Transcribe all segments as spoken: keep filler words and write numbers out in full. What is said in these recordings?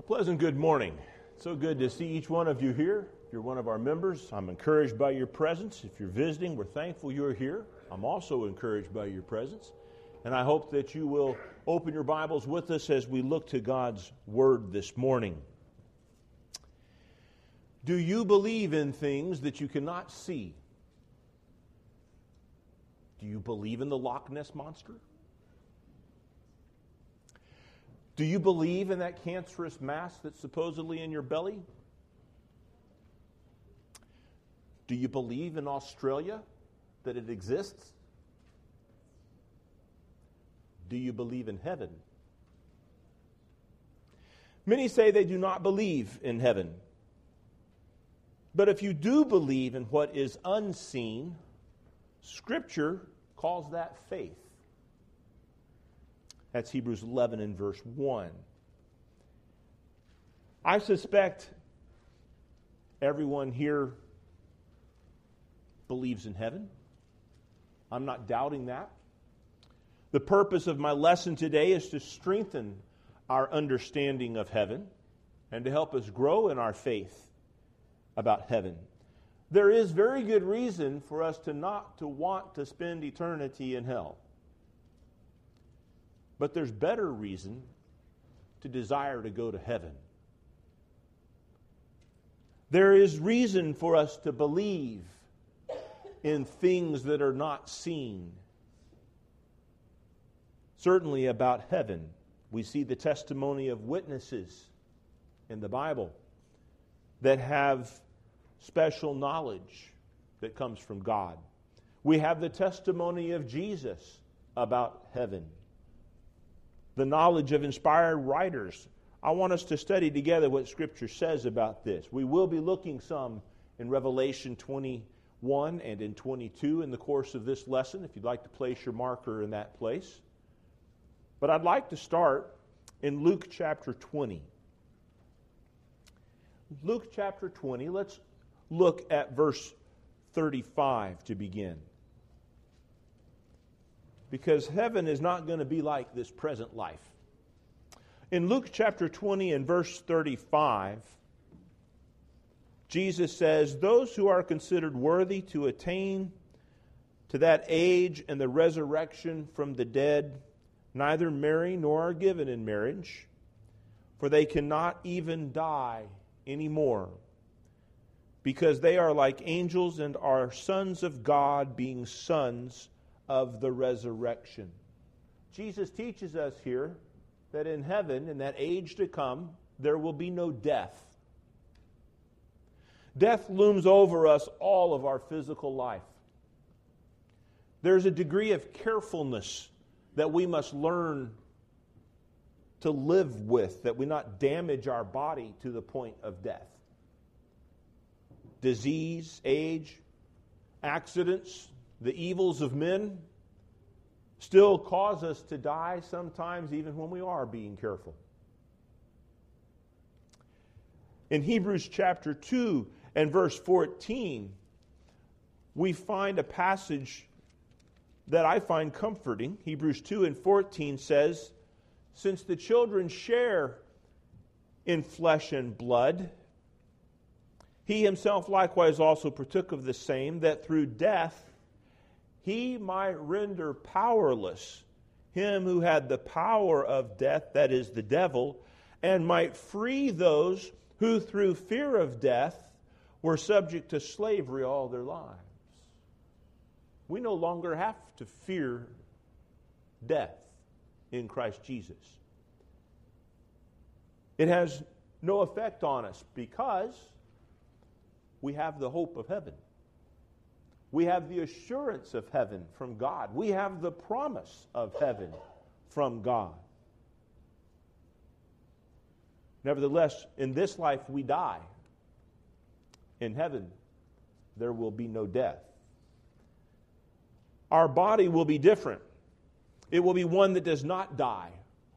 Pleasant good morning. So good to see each one of you here. If you're one of our members, I'm encouraged by your presence. If you're visiting, we're thankful you're here. I'm also encouraged by your presence. And I hope that you will open your Bibles with us as we look to God's Word this morning. Do you believe in things that you cannot see? Do you believe in the Loch Ness Monster? Do you believe in that cancerous mass that's supposedly in your belly? Do you believe in Australia, that it exists? Do you believe in heaven? Many say they do not believe in heaven. But if you do believe in what is unseen, Scripture calls that faith. That's Hebrews eleven and verse one. I suspect everyone here believes in heaven. I'm not doubting that. The purpose of my lesson today is to strengthen our understanding of heaven and to help us grow in our faith about heaven. There is very good reason for us to not to want to spend eternity in hell. But there's better reason to desire to go to heaven. There is reason for us to believe in things that are not seen. Certainly about heaven, we see the testimony of witnesses in the Bible that have special knowledge that comes from God. We have the testimony of Jesus about heaven. The knowledge of inspired writers. I want us to study together what Scripture says about this. We will be looking some in Revelation twenty-one and in twenty-two in the course of this lesson, if you'd like to place your marker in that place. But I'd like to start in Luke chapter twenty. Luke chapter twenty, let's look at verse thirty-five to begin. Because heaven is not going to be like this present life. In Luke chapter twenty and verse thirty-five, Jesus says, "Those who are considered worthy to attain to that age and the resurrection from the dead neither marry nor are given in marriage, for they cannot even die anymore, because they are like angels and are sons of God, being sons of the resurrection." Jesus teaches us here that in heaven, in that age to come, there will be no death. Death looms over us all of our physical life. There's a degree of carefulness that we must learn to live with, that we not damage our body to the point of death. Disease, age, accidents, the evils of men still cause us to die sometimes even when we are being careful. In Hebrews chapter two and verse fourteen, we find a passage that I find comforting. Hebrews two and fourteen says, "Since the children share in flesh and blood, he himself likewise also partook of the same, that through death he might render powerless him who had the power of death, that is, the devil, and might free those who through fear of death were subject to slavery all their lives." We no longer have to fear death in Christ Jesus. It has no effect on us because we have the hope of heaven. We have the assurance of heaven from God. We have the promise of heaven from God. Nevertheless, in this life we die. In heaven, there will be no death. Our body will be different. It will be one that does not die.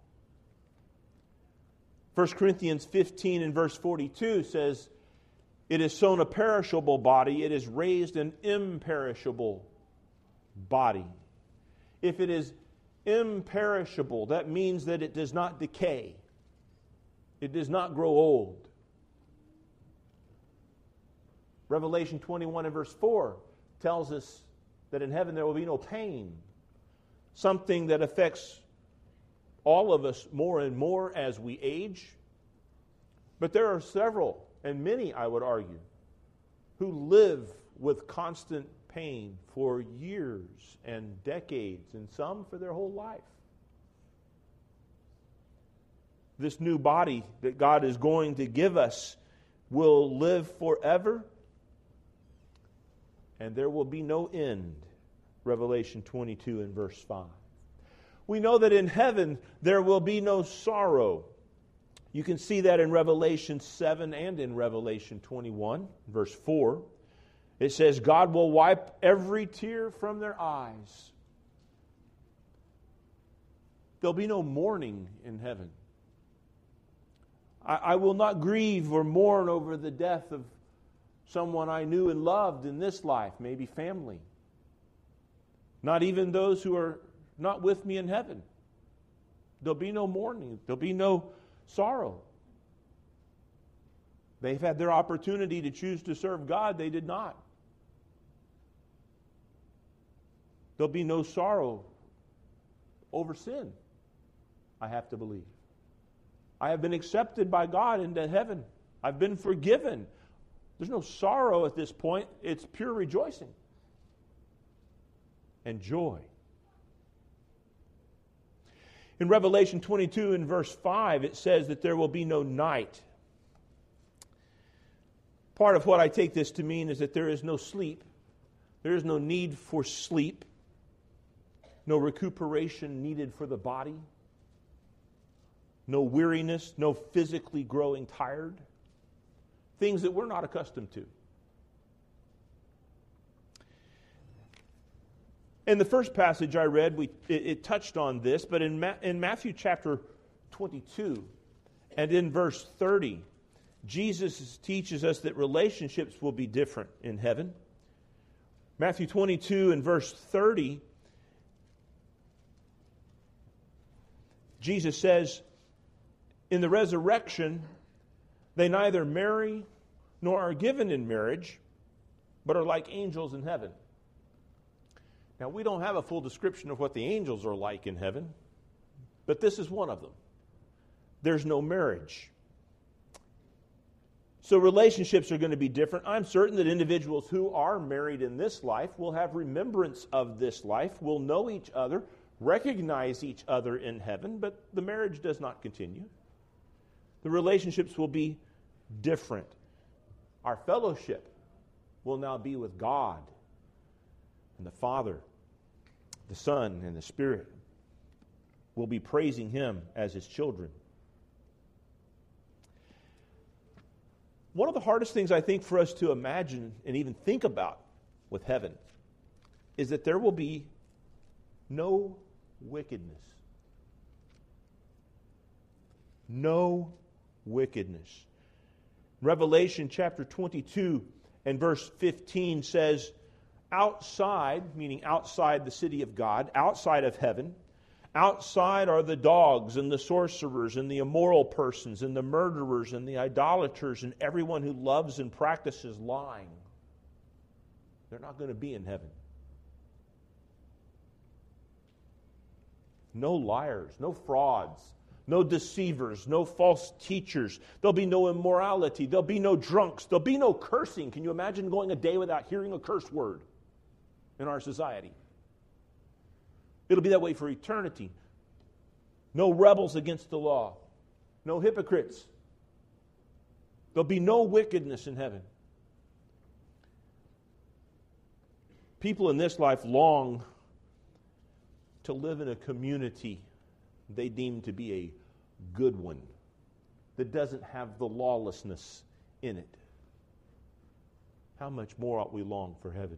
First Corinthians fifteen and verse forty-two says, "It is sown a perishable body, it is raised an imperishable body." If it is imperishable, that means that it does not decay. It does not grow old. Revelation twenty-one and verse four tells us that in heaven there will be no pain, something that affects all of us more and more as we age. But there are several, and many, I would argue, who live with constant pain for years and decades, and some for their whole life. This new body that God is going to give us will live forever, and there will be no end. Revelation twenty-two and verse five. We know that in heaven there will be no sorrow. You can see that in Revelation seven and in Revelation twenty-one, verse four. It says, God will wipe every tear from their eyes. There'll be no mourning in heaven. I, I will not grieve or mourn over the death of someone I knew and loved in this life, maybe family. Not even those who are not with me in heaven. There'll be no mourning. There'll be no sorrow. They've had their opportunity to choose to serve God. They did not. There'll be no sorrow over sin, I have to believe. I have been accepted by God into heaven. I've been forgiven. There's no sorrow at this point. It's pure rejoicing and joy. In Revelation twenty-two and verse five, it says that there will be no night. Part of what I take this to mean is that there is no sleep. There is no need for sleep. No recuperation needed for the body. No weariness, no physically growing tired. Things that we're not accustomed to. In the first passage I read, we it, it touched on this, but in, Ma- in Matthew chapter twenty-two and in verse thirty, Jesus teaches us that relationships will be different in heaven. Matthew twenty-two and verse thirty, Jesus says, in the resurrection, they neither marry nor are given in marriage, but are like angels in heaven. Now, we don't have a full description of what the angels are like in heaven, but this is one of them. There's no marriage. So relationships are going to be different. I'm certain that individuals who are married in this life will have remembrance of this life, will know each other, recognize each other in heaven, but the marriage does not continue. The relationships will be different. Our fellowship will now be with God and the Father, the Son, and the Spirit. We'll be praising Him as His children. One of the hardest things I think for us to imagine and even think about with heaven is that there will be no wickedness. No wickedness. Revelation chapter twenty-two and verse fifteen says, outside, meaning outside the city of God, outside of heaven, outside are the dogs and the sorcerers and the immoral persons and the murderers and the idolaters and everyone who loves and practices lying. They're not going to be in heaven. No liars, no frauds, no deceivers, no false teachers. There'll be no immorality. There'll be no drunks. There'll be no cursing. Can you imagine going a day without hearing a curse word in our society? It'll be that way for eternity. No rebels against the law. No hypocrites. There'll be no wickedness in heaven. People in this life long to live in a community they deem to be a good one, that doesn't have the lawlessness in it. How much more ought we long for heaven?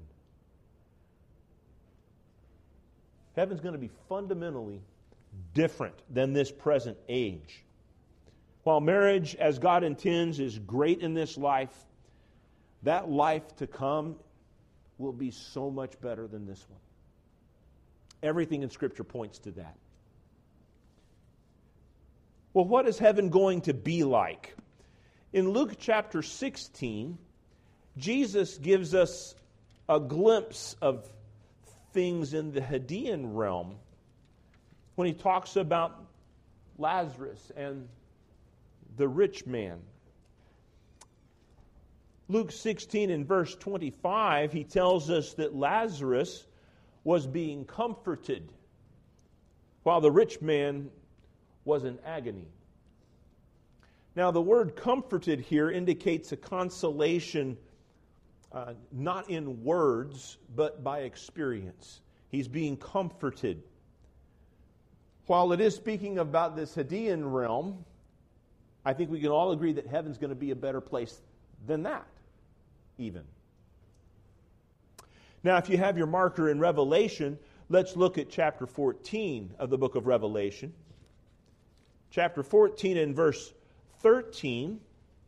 Heaven's going to be fundamentally different than this present age. While marriage, as God intends, is great in this life, that life to come will be so much better than this one. Everything in Scripture points to that. Well, what is heaven going to be like? In Luke chapter sixteen, Jesus gives us a glimpse of things in the Hadean realm when he talks about Lazarus and the rich man. Luke sixteen and verse twenty-five, he tells us that Lazarus was being comforted while the rich man was in agony. Now, the word comforted here indicates a consolation uh, not in words, but by experience. He's being comforted. While it is speaking about this Hadean realm, I think we can all agree that heaven's going to be a better place than that, even. Now, if you have your marker in Revelation, let's look at chapter fourteen of the book of Revelation. Chapter fourteen and verse thirteen,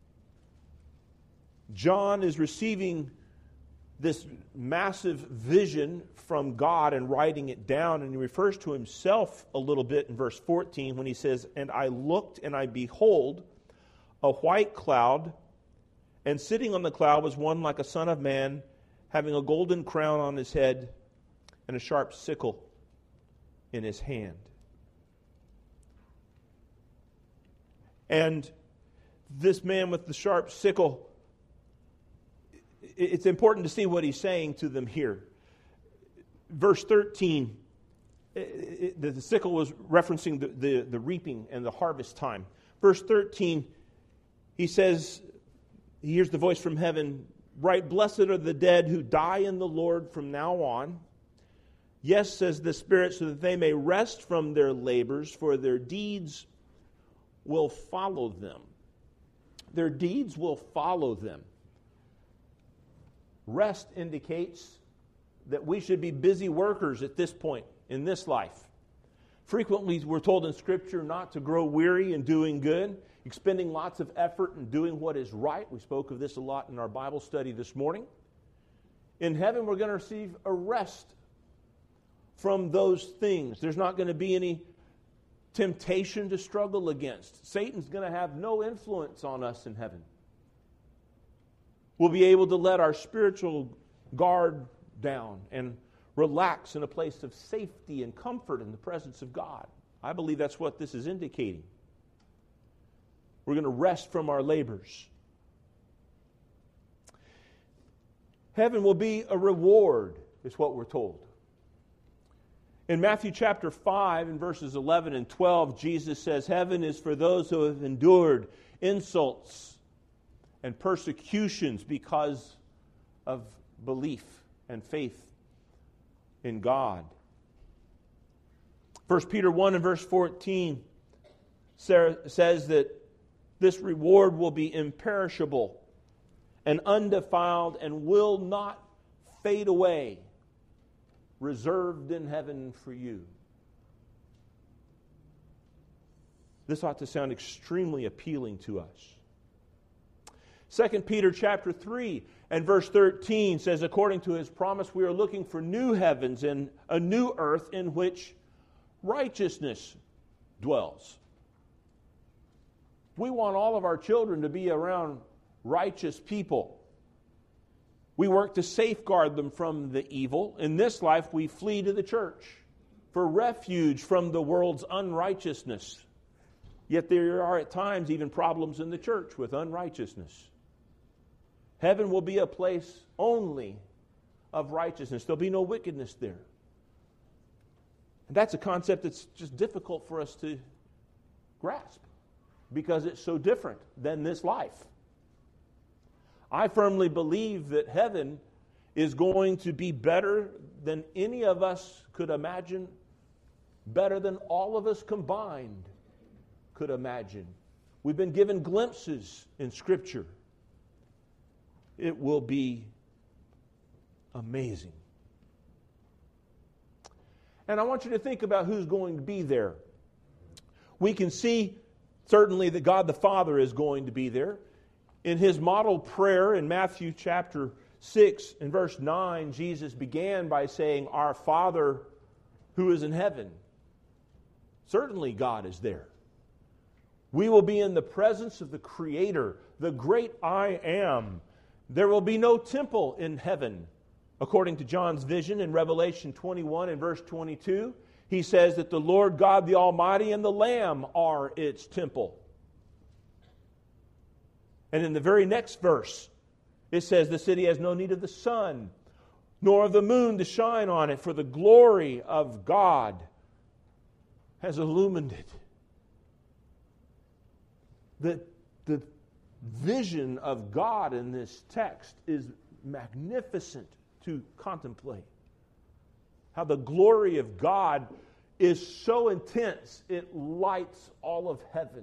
John is receiving this massive vision from God and writing it down, and he refers to himself a little bit in verse fourteen when he says, "And I looked, and I behold a white cloud, and sitting on the cloud was one like a son of man, having a golden crown on his head and a sharp sickle in his hand." And this man with the sharp sickle, it's important to see what he's saying to them here. Verse thirteen, the sickle was referencing the, the, the reaping and the harvest time. Verse thirteen, he says, he hears the voice from heaven, "Right, blessed are the dead who die in the Lord from now on. Yes, says the Spirit, so that they may rest from their labors, for their deeds will follow them." Their deeds will follow them. Rest indicates that we should be busy workers at this point in this life. Frequently, we're told in Scripture not to grow weary in doing good, expending lots of effort in doing what is right. We spoke of this a lot in our Bible study this morning. In heaven, we're going to receive a rest from those things. There's not going to be any temptation to struggle against. Satan's going to have no influence on us in heaven. We'll be able to let our spiritual guard down and relax in a place of safety and comfort in the presence of God. I believe that's what this is indicating. We're going to rest from our labors. Heaven will be a reward, is what we're told. In Matthew chapter five, in verses eleven and twelve, Jesus says, "Heaven is for those who have endured insults and persecutions because of belief and faith in God." First Peter one and verse fourteen says that this reward will be imperishable and undefiled and will not fade away, reserved in heaven for you. This ought to sound extremely appealing to us. Second Peter chapter three and verse thirteen says, "According to his promise, we are looking for new heavens and a new earth in which righteousness dwells." We want all of our children to be around righteous people. We work to safeguard them from the evil. In this life, we flee to the church for refuge from the world's unrighteousness. Yet there are at times even problems in the church with unrighteousness. Heaven will be a place only of righteousness. There'll be no wickedness there. And that's a concept that's just difficult for us to grasp because it's so different than this life. I firmly believe that heaven is going to be better than any of us could imagine, better than all of us combined could imagine. We've been given glimpses in Scripture. It will be amazing. And I want you to think about who's going to be there. We can see certainly that God the Father is going to be there. In his model prayer in Matthew chapter six and verse nine, Jesus began by saying, "Our Father who is in heaven." Certainly God is there. We will be in the presence of the Creator, the great I Am. There will be no temple in heaven. According to John's vision in Revelation twenty-one and verse twenty-two, he says that the Lord God the Almighty and the Lamb are its temple. And in the very next verse, it says the city has no need of the sun, nor of the moon to shine on it, for the glory of God has illumined it. The, the vision of God in this text is magnificent to contemplate. How the glory of God is so intense, it lights all of heaven.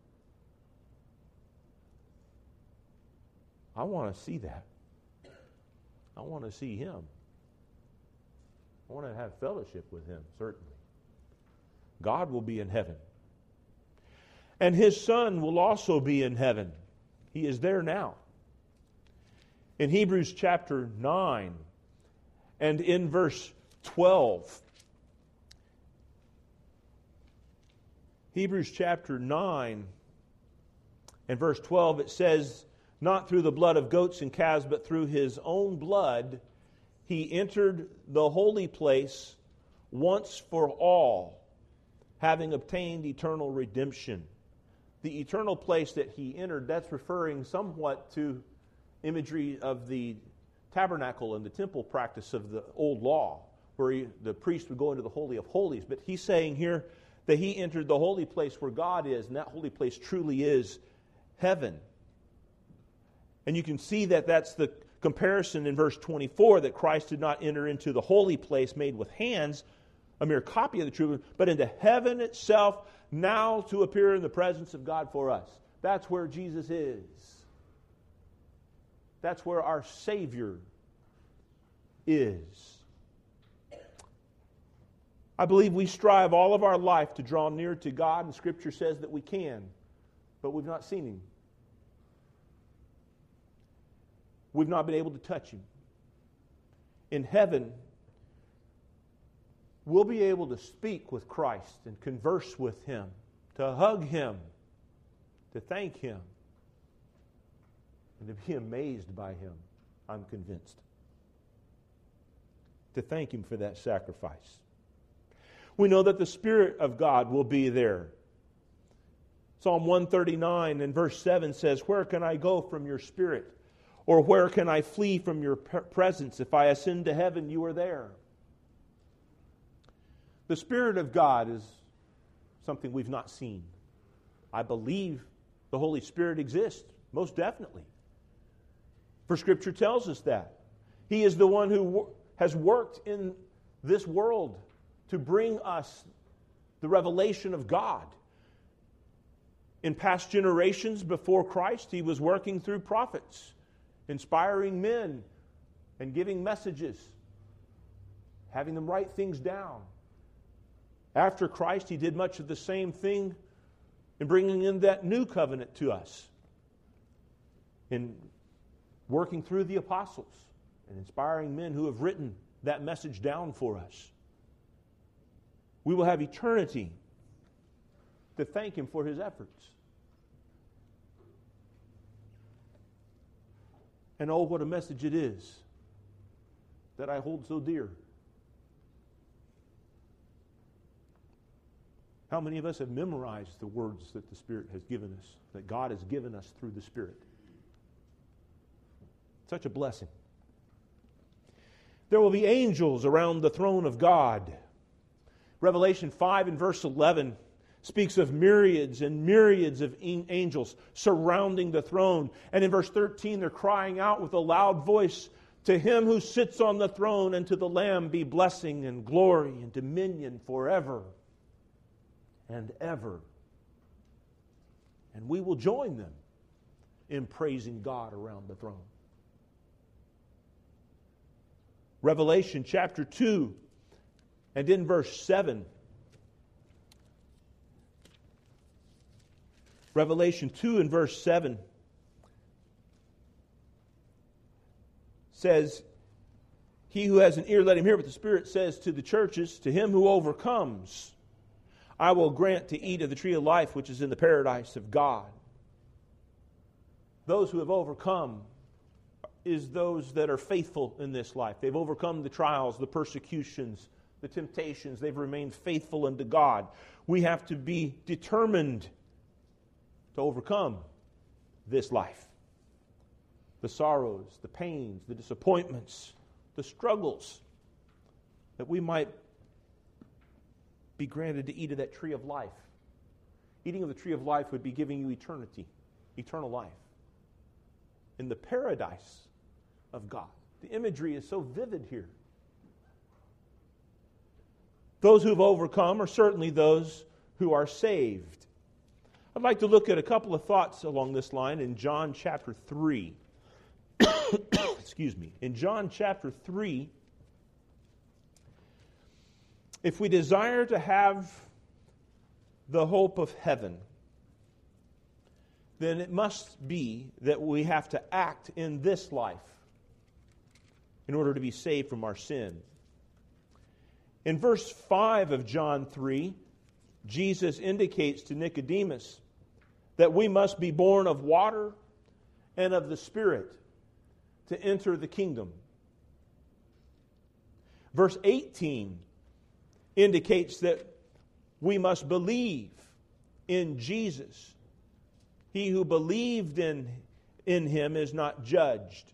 I want to see that. I want to see Him. I want to have fellowship with Him, certainly. God will be in heaven. And His Son will also be in heaven. He is there now. In Hebrews chapter nine and in verse twelve, Hebrews chapter nine and verse twelve, it says, not through the blood of goats and calves, but through His own blood, He entered the holy place once for all, having obtained eternal redemption. The eternal place that He entered, that's referring somewhat to imagery of the tabernacle and the temple practice of the old law, where he, the priest would go into the Holy of Holies. But He's saying here that He entered the holy place where God is, and that holy place truly is heaven. And you can see that that's the comparison in verse twenty-four, that Christ did not enter into the holy place made with hands, a mere copy of the true, but into heaven itself, now to appear in the presence of God for us. That's where Jesus is. That's where our Savior is. I believe we strive all of our life to draw near to God, and Scripture says that we can, but we've not seen Him. We've not been able to touch Him. In heaven, we'll be able to speak with Christ and converse with Him, to hug Him, to thank Him, and to be amazed by Him, I'm convinced. To thank Him for that sacrifice. We know that the Spirit of God will be there. Psalm one thirty-nine and verse seven says, where can I go from your Spirit? Or where can I flee from your presence? If I ascend to heaven, you are there. The Spirit of God is something we've not seen. I believe the Holy Spirit exists, most definitely. For Scripture tells us that. He is the one who has worked in this world to bring us the revelation of God. In past generations before Christ, He was working through prophets, inspiring men and giving messages, having them write things down. After Christ, He did much of the same thing in bringing in that new covenant to us, in working through the apostles and inspiring men who have written that message down for us. We will have eternity to thank Him for His efforts. And oh, what a message it is that I hold so dear. How many of us have memorized the words that the Spirit has given us, that God has given us through the Spirit? Such a blessing. There will be angels around the throne of God. Revelation five and verse eleven speaks of myriads and myriads of angels surrounding the throne. And in verse thirteen, they're crying out with a loud voice, to Him who sits on the throne and to the Lamb be blessing and glory and dominion forever and ever. And we will join them in praising God around the throne. Revelation chapter two and in verse seven. Revelation two and verse seven says, he who has an ear, let him hear what the Spirit says to the churches. To him who overcomes, I will grant to eat of the tree of life which is in the paradise of God. Those who have overcome is those that are faithful in this life. They've overcome the trials, the persecutions, the temptations. They've remained faithful unto God. We have to be determined to overcome this life. The sorrows, the pains, the disappointments, the struggles, that we might be granted to eat of that tree of life. Eating of the tree of life would be giving you eternity, eternal life, in the paradise of God. The imagery is so vivid here. Those who have overcome are certainly those who are saved. I'd like to look at a couple of thoughts along this line in John chapter three. Excuse me. In John chapter three, if we desire to have the hope of heaven, then it must be that we have to act in this life in order to be saved from our sin. In verse five of John three, Jesus indicates to Nicodemus that we must be born of water and of the Spirit to enter the kingdom. Verse eighteen indicates that we must believe in Jesus. He who believed in, in him is not judged.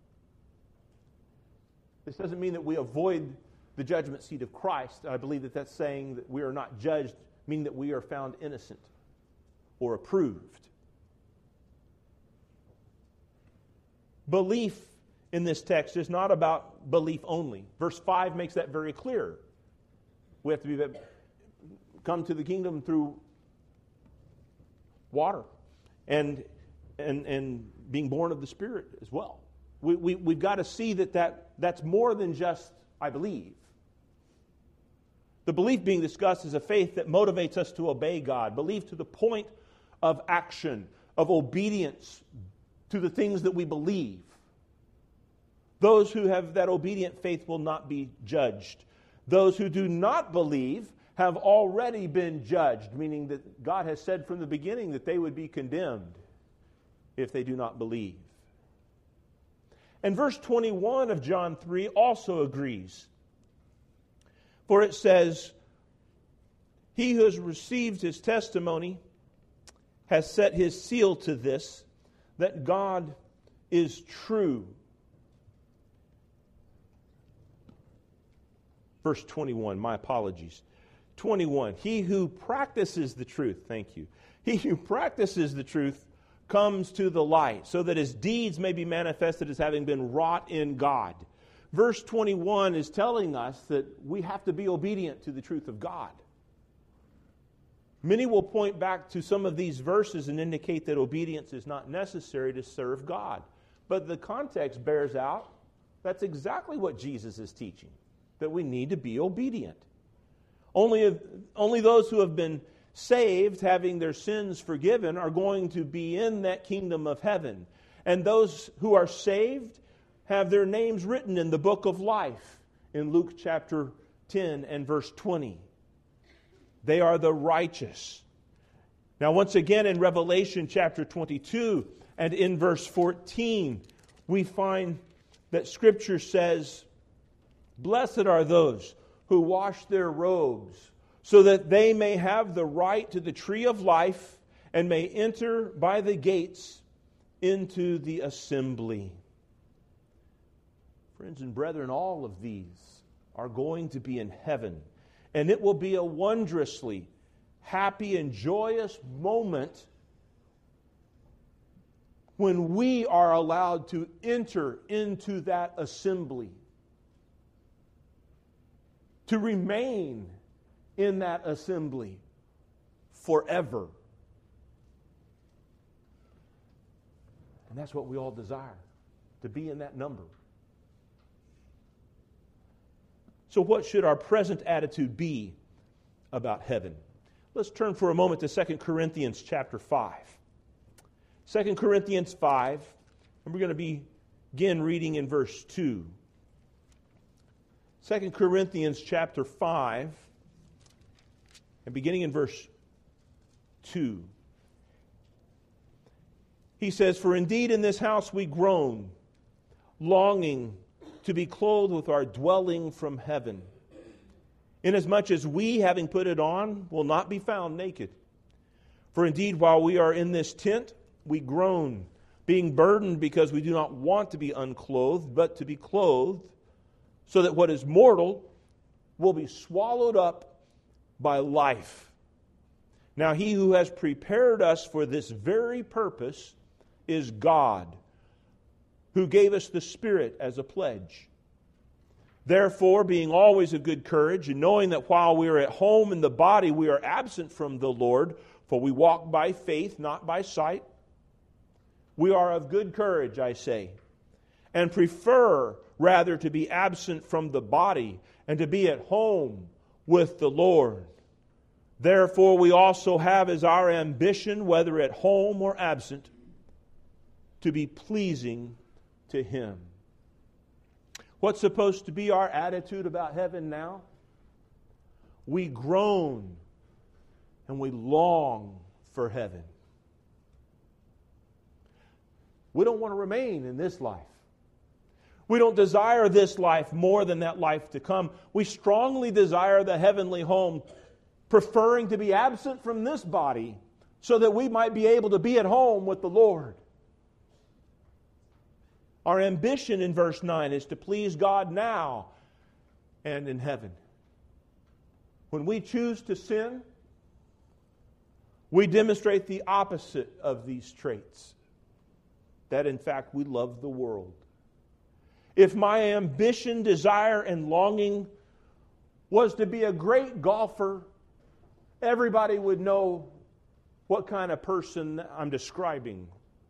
This doesn't mean that we avoid the judgment seat of Christ. I believe that that's saying that we are not judged, meaning that we are found innocent or approved. Belief in this text is not about belief only. Verse five makes that very clear. We have to be come to the kingdom through water and and and being born of the Spirit as well. We, we, we've got to see that, that that's more than just, I believe. The belief being discussed is a faith that motivates us to obey God. Belief to the point of action, of obedience to the things that we believe. Those who have that obedient faith will not be judged. Those who do not believe have already been judged, meaning that God has said from the beginning that they would be condemned if they do not believe. And verse twenty-one of John three also agrees. For it says, he who has received his testimony has set his seal to this, that God is true. Verse twenty-one, my apologies. twenty-one, he who practices the truth, thank you. He who practices the truth comes to the light, so that his deeds may be manifested as having been wrought in God. Verse twenty-one is telling us that we have to be obedient to the truth of God. Many will point back to some of these verses and indicate that obedience is not necessary to serve God. But the context bears out that's exactly what Jesus is teaching, that we need to be obedient. Only, only those who have been saved, having their sins forgiven, are going to be in that kingdom of heaven. And those who are saved have their names written in the book of life in Luke chapter ten and verse twenty. They are the righteous. Now, once again, in Revelation chapter twenty-two and in verse fourteen, we find that Scripture says, blessed are those who wash their robes, so that they may have the right to the tree of life and may enter by the gates into the assembly. Friends and brethren, all of these are going to be in heaven. And it will be a wondrously happy and joyous moment when we are allowed to enter into that assembly, to remain in that assembly forever. And that's what we all desire, to be in that number. So what should our present attitude be about heaven? Let's turn for a moment to Second Corinthians chapter five. Second Corinthians five, and we're going to begin reading in verse two. Second Corinthians chapter five, And beginning in verse two, he says, "For indeed in this house we groan, longing to be clothed with our dwelling from heaven, inasmuch as we, having put it on, will not be found naked. For indeed, while we are in this tent, we groan, being burdened because we do not want to be unclothed, but to be clothed, so that what is mortal will be swallowed up by life. Now he who has prepared us for this very purpose is God, who gave us the Spirit as a pledge. Therefore, being always of good courage, and knowing that while we are at home in the body, we are absent from the Lord, for we walk by faith, not by sight. We are of good courage, I say, and prefer rather to be absent from the body and to be at home with the Lord. Therefore, we also have as our ambition, whether at home or absent, to be pleasing to Him." What's supposed to be our attitude about heaven now? We groan and we long for heaven. We don't want to remain in this life. We don't desire this life more than that life to come. We strongly desire the heavenly home, preferring to be absent from this body so that we might be able to be at home with the Lord. Our ambition in verse nine is to please God now and in heaven. When we choose to sin, we demonstrate the opposite of these traits. That, in fact, we love the world. If my ambition, desire, and longing was to be a great golfer, everybody would know what kind of person I'm describing.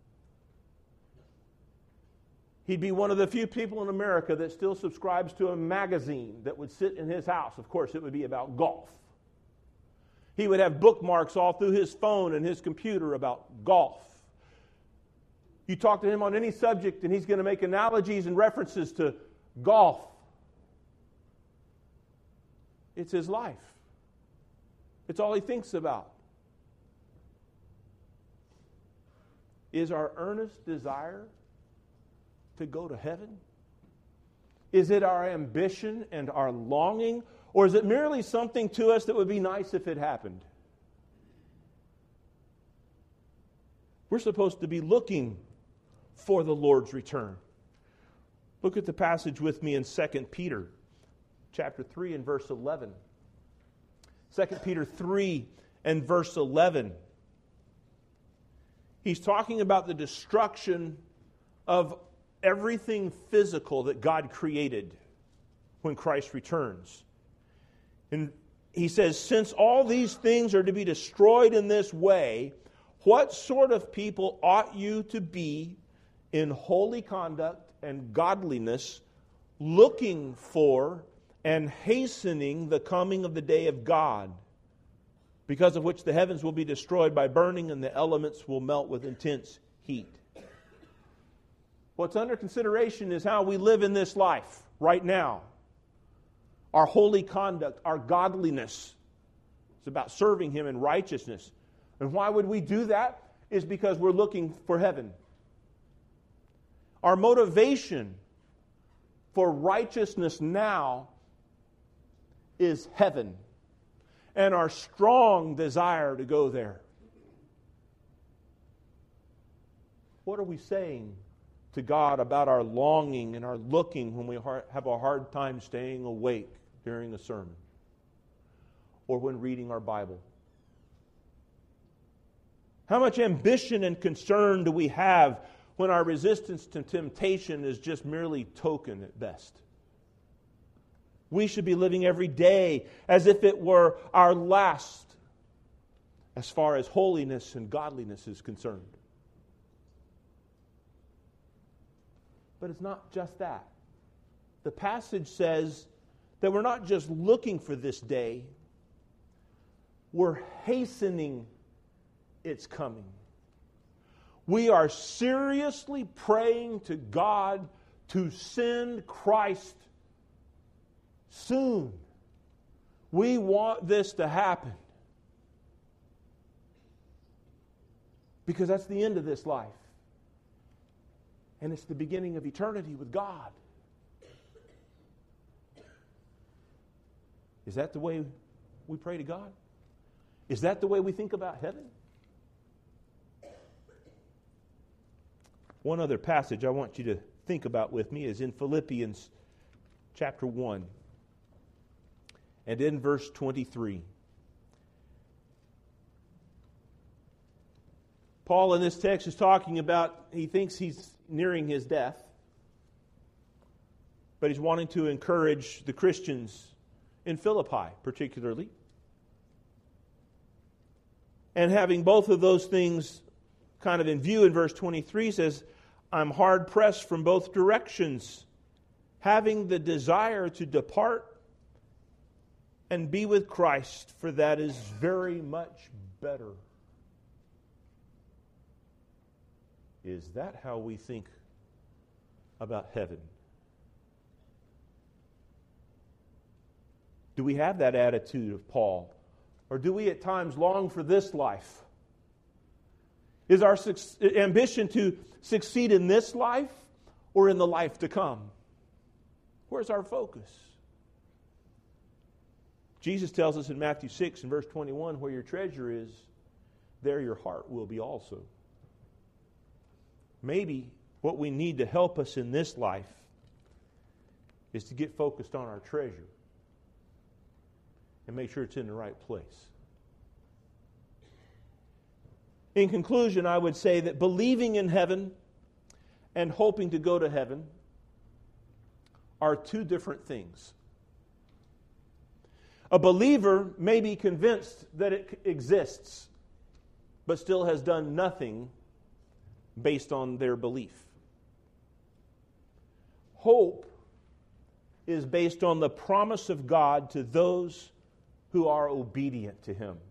He'd be one of the few people in America that still subscribes to a magazine that would sit in his house. Of course, it would be about golf. He would have bookmarks all through his phone and his computer about golf. You talk to him on any subject and he's going to make analogies and references to golf. It's his life. It's all he thinks about. Is our earnest desire to go to heaven? Is it our ambition and our longing, or is it merely something to us that would be nice if it happened? We're supposed to be looking for the Lord's return. Look at the passage with me in Second Peter chapter three and verse eleven. Second Peter three and verse eleven. He's talking about the destruction of everything physical that God created when Christ returns. And he says, "Since all these things are to be destroyed in this way, what sort of people ought you to be in holy conduct and godliness, looking for and hastening the coming of the day of God, because of which the heavens will be destroyed by burning and the elements will melt with intense heat." What's under consideration is how we live in this life right now. Our holy conduct, our godliness. It's about serving Him in righteousness. And why would we do that? Is because we're looking for heaven. Our motivation for righteousness now is heaven, and our strong desire to go there. What are we saying to God about our longing and our looking when we have a hard time staying awake during a sermon or when reading our Bible? How much ambition and concern do we have when our resistance to temptation is just merely token at best? We should be living every day as if it were our last as far as holiness and godliness is concerned. But it's not just that. The passage says that we're not just looking for this day, we're hastening its coming. We are seriously praying to God to send Christ soon. We want this to happen. Because that's the end of this life. And it's the beginning of eternity with God. Is that the way we pray to God? Is that the way we think about heaven? One other passage I want you to think about with me is in Philippians chapter one and in verse twenty-three. Paul in this text is talking about, he thinks he's nearing his death, but he's wanting to encourage the Christians in Philippi particularly. And having both of those things kind of in view in verse twenty-three says, I'm hard pressed from both directions, having the desire to depart and be with Christ, for that is very much better. Is that how we think about heaven? Do we have that attitude of Paul? Or do we at times long for this life? Is our su- ambition to succeed in this life or in the life to come? Where's our focus? Jesus tells us in Matthew six and verse twenty-one, where your treasure is, there your heart will be also. Maybe what we need to help us in this life is to get focused on our treasure and make sure it's in the right place. In conclusion, I would say that believing in heaven and hoping to go to heaven are two different things. A believer may be convinced that it exists, but still has done nothing based on their belief. Hope is based on the promise of God to those who are obedient to Him.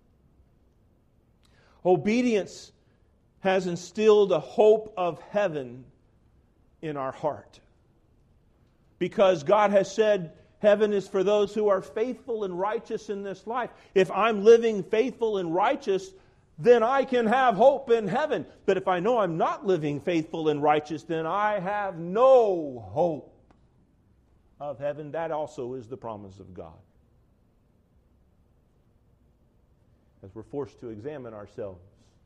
Obedience has instilled a hope of heaven in our heart. Because God has said heaven is for those who are faithful and righteous in this life. If I'm living faithful and righteous, then I can have hope in heaven. But if I know I'm not living faithful and righteous, then I have no hope of heaven. That also is the promise of God. As we're forced to examine ourselves,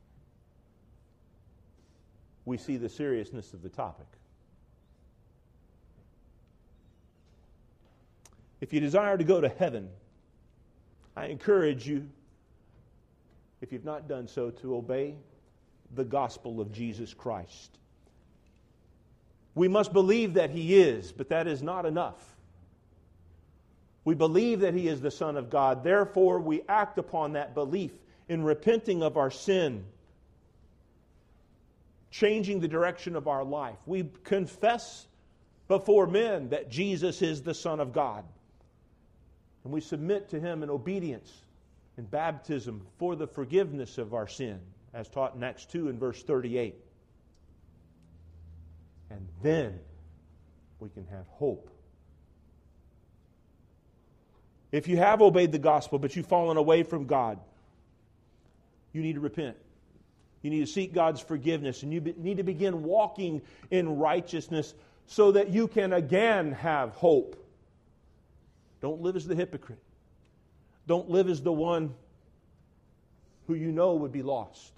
we see the seriousness of the topic. If you desire to go to heaven, I encourage you, if you've not done so, to obey the gospel of Jesus Christ. We must believe that He is, but that is not enough. We believe that He is the Son of God. Therefore, we act upon that belief in repenting of our sin, changing the direction of our life. We confess before men that Jesus is the Son of God. And we submit to Him in obedience in baptism for the forgiveness of our sin, as taught in Acts two and verse thirty-eight. And then we can have hope. If you have obeyed the gospel, but you've fallen away from God, you need to repent. You need to seek God's forgiveness, and you be, need to begin walking in righteousness so that you can again have hope. Don't live as the hypocrite. Don't live as the one who you know would be lost.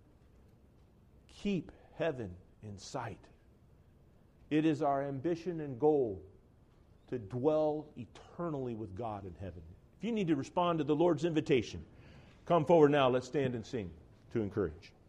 Keep heaven in sight. It is our ambition and goal to dwell eternally with God in heaven. If you need to respond to the Lord's invitation, come forward now. Let's stand and sing to encourage.